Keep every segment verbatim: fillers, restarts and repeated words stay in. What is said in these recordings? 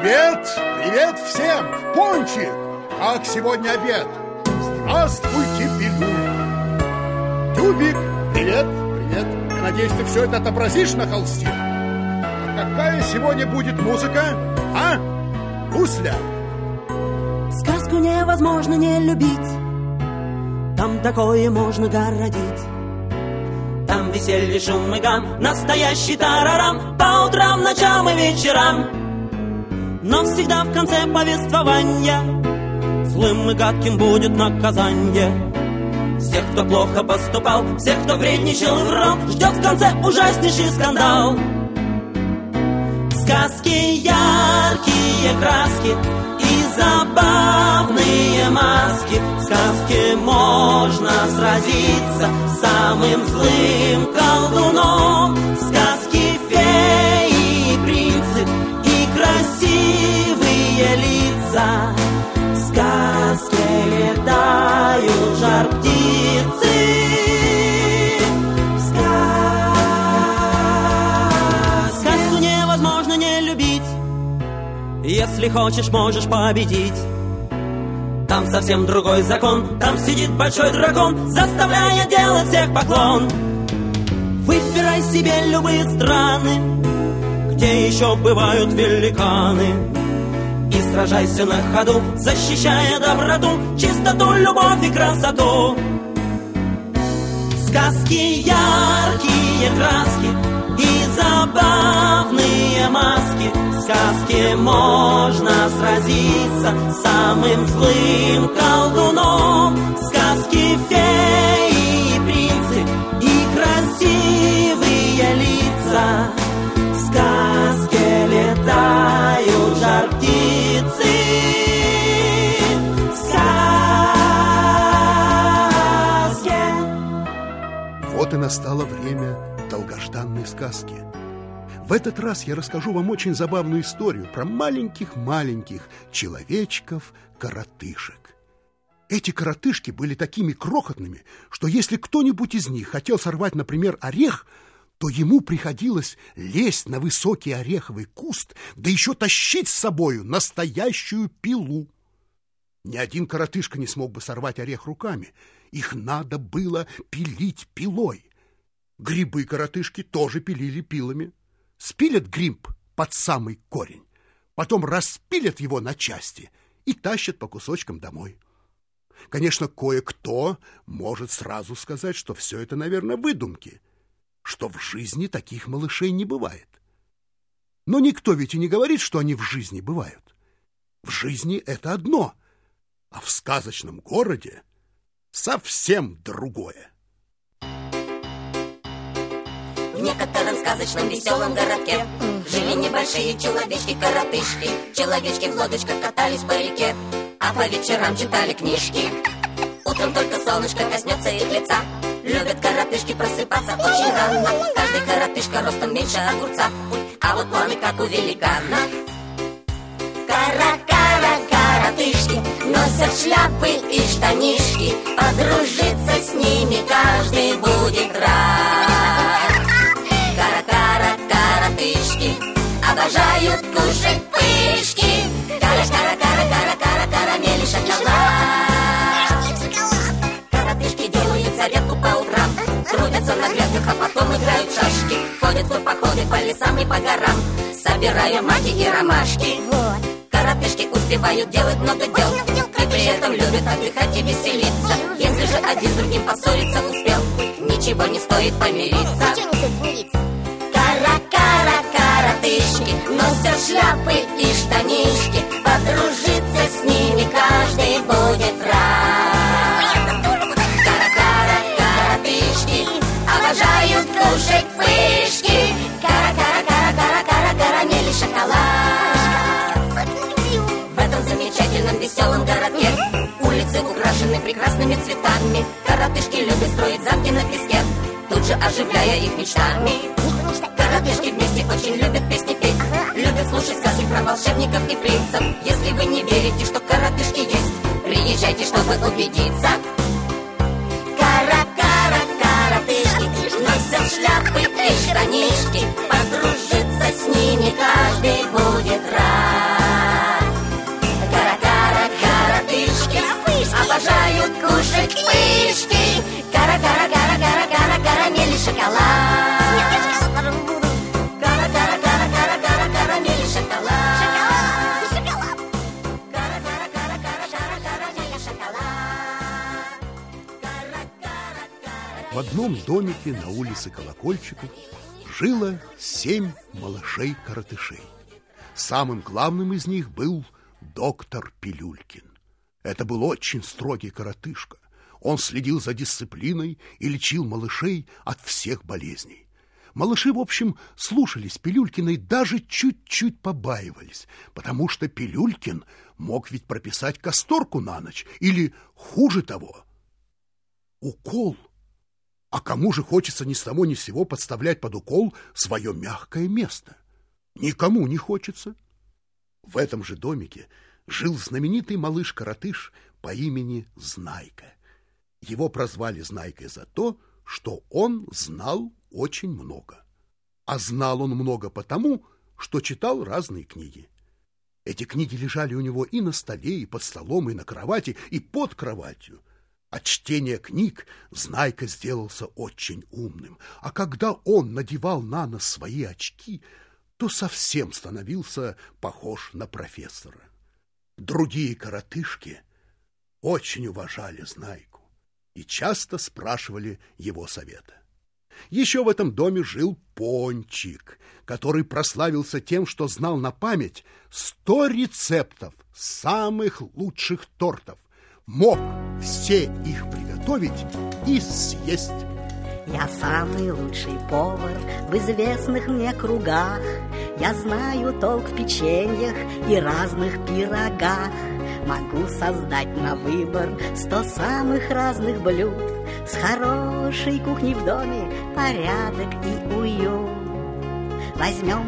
Привет, привет всем! Пончик, как сегодня обед? Здравствуйте, Пилюль! Тюбик, привет, привет! Я надеюсь, ты все это отобразишь на холсте? А какая сегодня будет музыка, а? Гусля! Сказку невозможно не любить, там такое можно городить. Там веселье, шум и гам, настоящий тарарам, по утрам, ночам и вечерам. Но всегда в конце повествования злым и гадким будет наказание. Всех, кто плохо поступал, всех, кто вредничал и врал, ждет в конце ужаснейший скандал. Сказки, яркие краски и забавные маски. В сказке можно сразиться с самым злым колдуном. В сказке феи и принцы и красивые лица. В сказке летают жар-птицы. В сказ... Сказку невозможно не любить. Если хочешь, можешь победить. Там совсем другой закон. Там сидит большой дракон, заставляя делать всех поклон. Выбирай себе любые страны, где еще бывают великаны, и сражайся на ходу, защищая доброту, чистоту, любовь и красоту. Сказки, яркие краски и забавные маски. В сказке можно сразиться с самым злым колдуном. В сказке феи и принцы и красивые лица. В сказке летают жар-птицы. В сказке. Вот и настало время долгожданной сказки. В этот раз я расскажу вам очень забавную историю про маленьких-маленьких человечков-коротышек. Эти коротышки были такими крохотными, что если кто-нибудь из них хотел сорвать, например, орех, то ему приходилось лезть на высокий ореховый куст, да еще тащить с собою настоящую пилу. Ни один коротышка не смог бы сорвать орех руками. Их надо было пилить пилой. Грибы-коротышки тоже пилили пилами. Спилят гриб под самый корень, потом распилят его на части и тащат по кусочкам домой. Конечно, кое-кто может сразу сказать, что все это, наверное, выдумки, что в жизни таких малышей не бывает. Но никто ведь и не говорит, что они в жизни бывают. В жизни это одно, а в сказочном городе совсем другое. В некотором сказочном веселом городке жили небольшие человечки-коротышки. Человечки в лодочках катались по реке, а по вечерам читали книжки. Утром только солнышко коснется их лица. Любят коротышки просыпаться очень рано. Каждый коротышка ростом меньше огурца, а вот планы как у великана. Кара-кара-коротышки носят шляпы и штанишки. Подружиться с ними каждый будет рад. Кара-кара-коротышки обожают кушать пышки. Кара-кара-кара-кара-кара, карамель и шоколад. Коротышки делают зарядку по утрам, трудятся на грядках, а потом играют в шашки. Ходят в походы по лесам и по горам, собирая маки и ромашки. Коротышки успевают делать много дел, и при этом любят отдыхать и веселиться. Если же один с другим поссориться успел, ничего не стоит помириться. Кара-кара-коротышки носят шляпы и штанишки. Подружиться с ними каждый будет рад. Кара-кара-коротышки обожают кушать пышки. Кара-кара-кара-кара-кара, карамель и шоколад. В этом замечательном веселом городке улицы украшены прекрасными цветами. Коротышки любят строить замки на песке, тут же оживляя их мечтами. Коротышки вместе очень любят песни петь, любят слушать сказки про волшебников и принцев. Если вы не верите, что коротышки есть, приезжайте, чтобы убедиться. Кара-кара-коротышки носят шляпы и штанишки. Подружиться с ними каждый будет рад. В одном домике на улице Колокольчиков жило семь малышей-коротышей. Самым главным из них был доктор Пилюлькин. Это был очень строгий коротышка. Он следил за дисциплиной и лечил малышей от всех болезней. Малыши, в общем, слушались Пилюлькина и даже чуть-чуть побаивались, потому что Пилюлькин мог ведь прописать касторку на ночь или, хуже того, укол. А кому же хочется ни с того ни с сего подставлять под укол свое мягкое место? Никому не хочется. В этом же домике жил знаменитый малыш-коротыш по имени Знайка. Его прозвали Знайкой за то, что он знал очень много. А знал он много потому, что читал разные книги. Эти книги лежали у него и на столе, и под столом, и на кровати, и под кроватью. От чтения книг Знайка сделался очень умным, а когда он надевал на нос свои очки, то совсем становился похож на профессора. Другие коротышки очень уважали Знайку и часто спрашивали его совета. Еще в этом доме жил Пончик, который прославился тем, что знал на память сто рецептов самых лучших тортов, мог все их приготовить и съесть. Я самый лучший повар в известных мне кругах. Я знаю толк в печеньях и разных пирогах. Могу создать на выбор сто самых разных блюд. С хорошей кухней в доме порядок и уют. Возьмем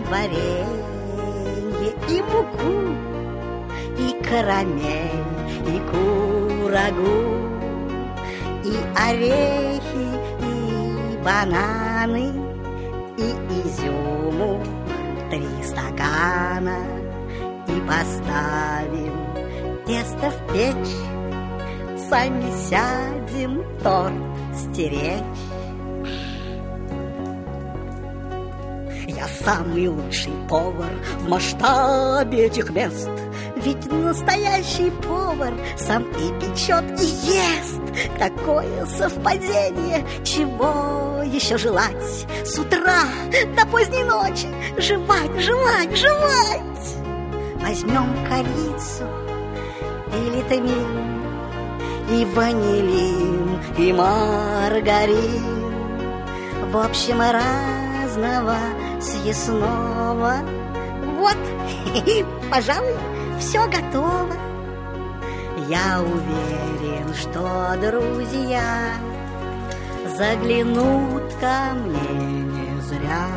варенье и муку, и карамель, и курагу, и орехи, и бананы, и изюму три стакана. И поставим тесто в печь, сами сядем торт стеречь. Я самый лучший повар в масштабе этих мест. Ведь настоящий повар сам и печет, и ест. Такое совпадение, чего еще желать? С утра до поздней ночи жевать, жевать, жевать. Возьмем корицу или тмин, и ванилин, и маргарин. В общем, разного съестного. Вот, пожалуй, все готово. Я уверен, что друзья заглянут ко мне не зря.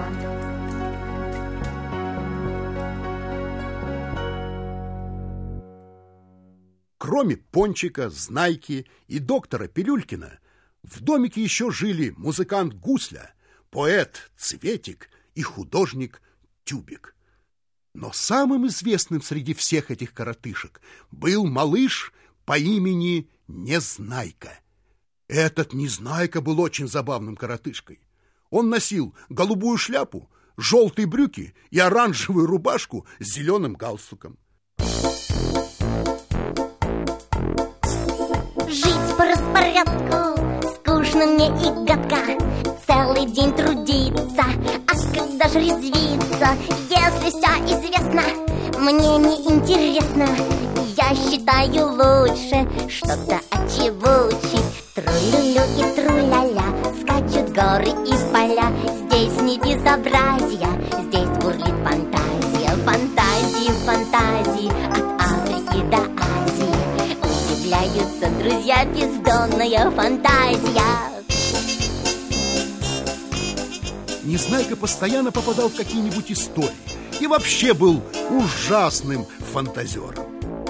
Кроме Пончика, Знайки и доктора Пилюлькина, в домике еще жили музыкант Гусля, поэт Цветик и художник Тюбик. Но самым известным среди всех этих коротышек был малыш по имени Незнайка. Этот Незнайка был очень забавным коротышкой. Он носил голубую шляпу, желтые брюки и оранжевую рубашку с зеленым галстуком. Жить по распорядку скучно мне и гадко. Целый день трудиться, а когда же резвиться? Если все известно, мне не интересно. Я считаю лучше что-то очевучить. Тру-лю-лю и тру-ля-ля, скачут горы и поля. Здесь не безобразие, здесь бурлит фантазия. Фантазии, фантазии, от Африки до Азии. Удивляются друзья, бездонная фантазия. Незнайка постоянно попадал в какие-нибудь истории и вообще был ужасным фантазером.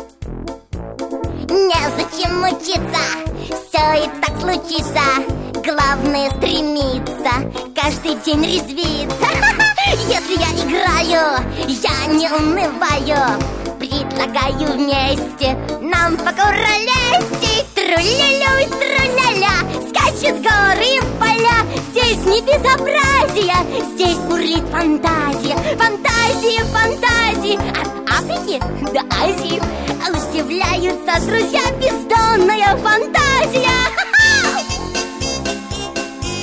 Незачем мучиться, все и так случится. Главное стремиться, каждый день резвиться. Если я играю, я не унываю. Предлагаю вместе нам покуролесить. Тру-ля-ля, тру-ля-ля, скачут горы и поля. Здесь не безобразие, здесь бурлит фантазия. Фантазия, фантазии, от Африки до Азии. Удивляются друзья, бездонная фантазия.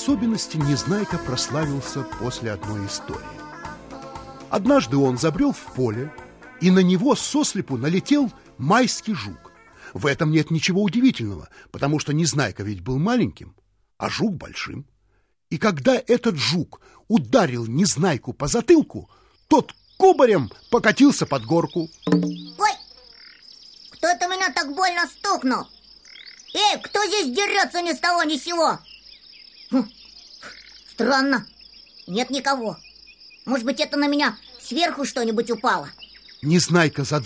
особенности Незнайка прославился после одной истории. Однажды он забрел в поле, и на него сослепу налетел майский жук. В этом нет ничего удивительного, потому что Незнайка ведь был маленьким, а жук большим. И когда этот жук ударил Незнайку по затылку, тот кубарем покатился под горку. Ой, кто-то меня так больно стукнул. Эй, кто здесь дерется ни с того ни с сего? Хм, странно, нет никого. Может быть, это на меня сверху что-нибудь упало? Незнайка задумался.